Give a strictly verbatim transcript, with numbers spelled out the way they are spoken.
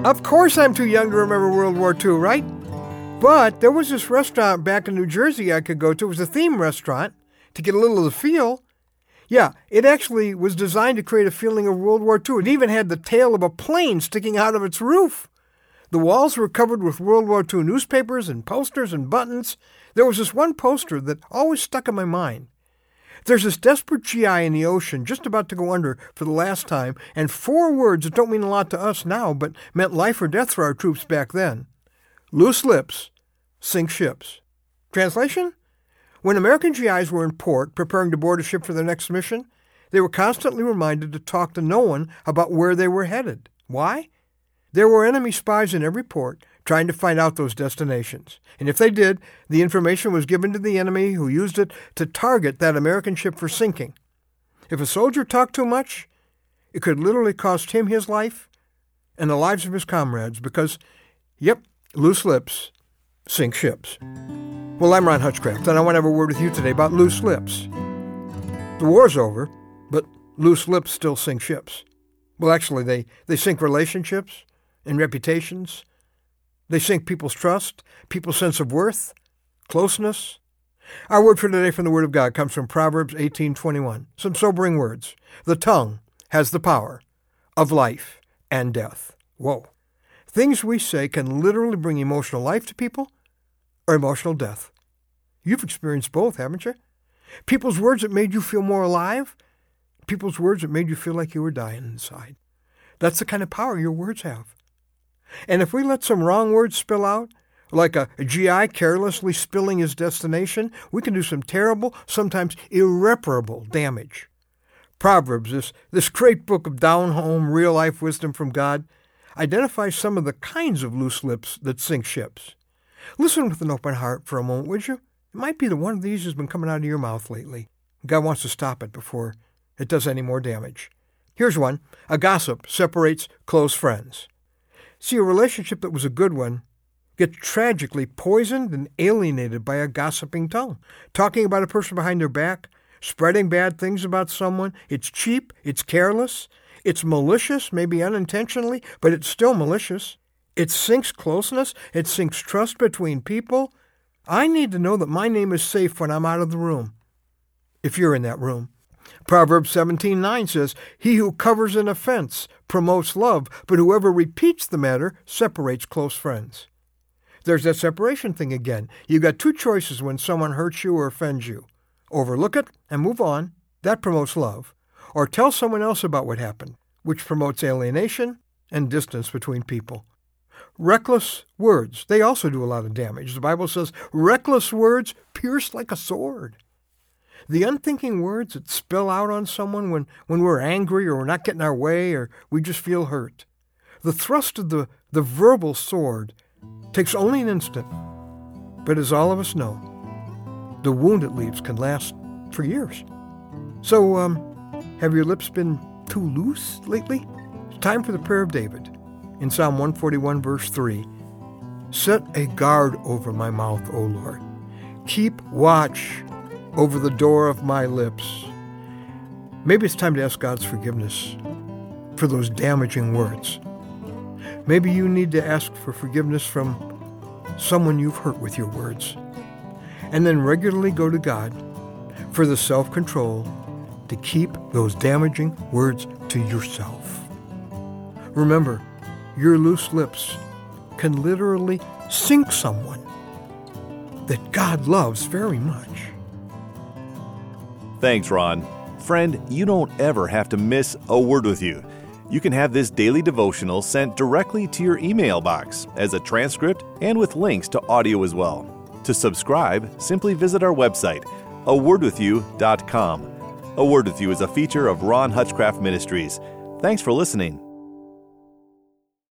Of course I'm too young to remember World War Two, right? But there was this restaurant back in New Jersey I could go to. It was a theme restaurant to get a little of the feel. Yeah, it actually was designed to create a feeling of World War Two. It even had the tail of a plane sticking out of its roof. The walls were covered with World War Two newspapers and posters and buttons. There was this one poster that always stuck in my mind. There's this desperate G I in the ocean just about to go under for the last time, and four words that don't mean a lot to us now, but meant life or death for our troops back then. Loose lips sink ships. Translation? When American G Is were in port preparing to board a ship for their next mission, they were constantly reminded to talk to no one about where they were headed. Why? There were enemy spies in every port trying to find out those destinations. And if they did, the information was given to the enemy who used it to target that American ship for sinking. If a soldier talked too much, it could literally cost him his life and the lives of his comrades because, yep, loose lips sink ships. Well, I'm Ron Hutchcraft, and I want to have a word with you today about loose lips. The war's over, but loose lips still sink ships. Well, actually, they, they sink relationships and reputations. They sink people's trust, people's sense of worth, closeness. Our word for today from the Word of God comes from Proverbs eighteen twenty-one. Some sobering words. The tongue has the power of life and death. Whoa. Things we say can literally bring emotional life to people or emotional death. You've experienced both, haven't you? People's words that made you feel more alive, people's words that made you feel like you were dying inside. That's the kind of power your words have. And if we let some wrong words spill out, like a, a G I carelessly spilling his destination, we can do some terrible, sometimes irreparable damage. Proverbs, this, this great book of down-home, real-life wisdom from God, identifies some of the kinds of loose lips that sink ships. Listen with an open heart for a moment, would you? It might be that one of these has been coming out of your mouth lately. God wants to stop it before it does any more damage. Here's one. A gossip separates close friends. See, a relationship that was a good one gets tragically poisoned and alienated by a gossiping tongue. Talking about a person behind their back, spreading bad things about someone. It's cheap, it's careless, it's malicious, maybe unintentionally, but it's still malicious. It sinks closeness, it sinks trust between people. I need to know that my name is safe when I'm out of the room, if you're in that room. Proverbs seventeen nine says, "He who covers an offense promotes love, but whoever repeats the matter separates close friends." There's that separation thing again. You've got two choices when someone hurts you or offends you. Overlook it and move on. That promotes love. Or tell someone else about what happened, which promotes alienation and distance between people. Reckless words, they also do a lot of damage. The Bible says, reckless words pierce like a sword. The unthinking words that spill out on someone when, when we're angry or we're not getting our way or we just feel hurt. The thrust of the, the verbal sword takes only an instant, but as all of us know, the wound it leaves can last for years. So, um, have your lips been too loose lately? It's time for the prayer of David. In Psalm one forty-one, verse three, "Set a guard over my mouth, O Lord. Keep watch over the door of my lips." Maybe it's time to ask God's forgiveness for those damaging words. Maybe you need to ask for forgiveness from someone you've hurt with your words. And then regularly go to God for the self-control to keep those damaging words to yourself. Remember, your loose lips can literally sink someone that God loves very much. Thanks, Ron. Friend, you don't ever have to miss a word with you. You can have this daily devotional sent directly to your email box as a transcript and with links to audio as well. To subscribe, simply visit our website, a word with you dot com. A Word With You is a feature of Ron Hutchcraft Ministries. Thanks for listening.